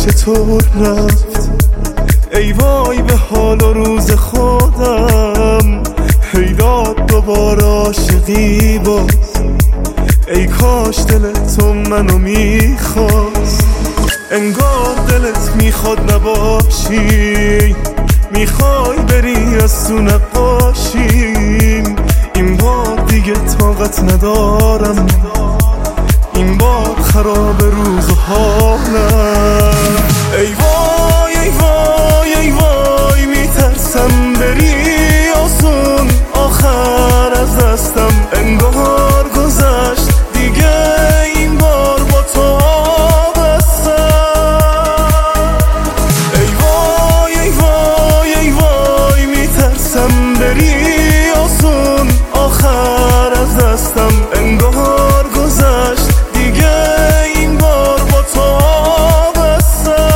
چطور رفت، ای وای به حال و روز خودم، هیداد دوباره عاشقی باز. ای کاش دل تو منو میخواست، انگار دلت میخواد نباشی، میخوای بری از تو نقاشیم. این بار دیگه طاقت ندارم، این بار خراب روز و حالم. ای وای ای وای ای وای، میترسم بری آسون، آخر از دستم انگار گذشت دیگه، این بار با تو بستم. ای وای ای وای ای وای، میترسم بری آسون، آخر از دستم انگار گذشت دیگه، این بار با تو بستم.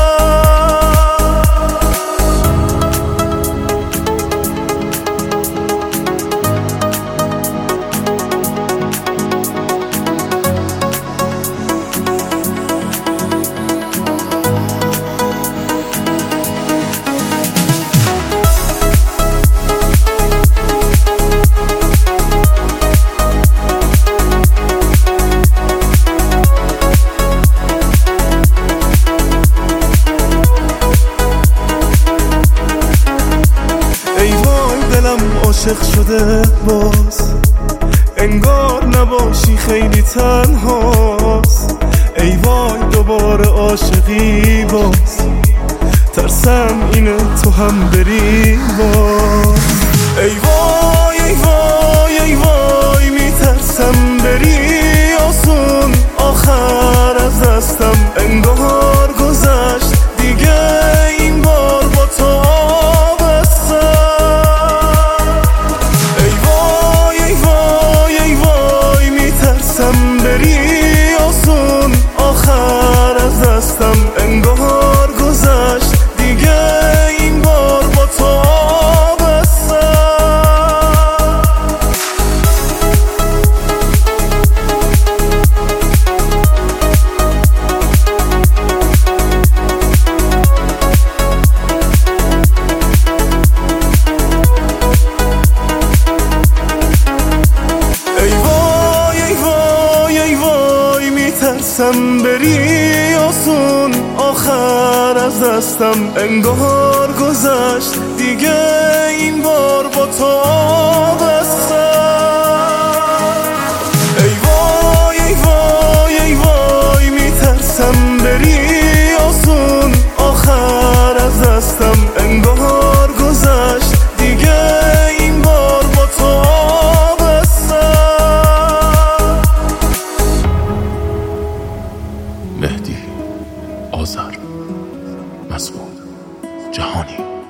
عاشق شده باز، انگار نباشی خیلی تنهاست. ای وای دوباره عاشقی باز، ترسم اینه تو هم بری باز. ای وای ای وای ای وای، میترسم بری آسون، آخر از دستم انگار گذشت دیگه، این بار با تو انگار گذشت دیگه، این بار با تو بستم. ای وای ای وای ای وای، میترسم بری آسون، آخر از دستم انگار گذشت دیگه، این بار با تو بستم. ای وای ای وای ای وای، میترسم بری آسون، آخر از دستم انگار گذشت دیگه، این بار با تو بستم. مهدی آذر، مسعود جهانی.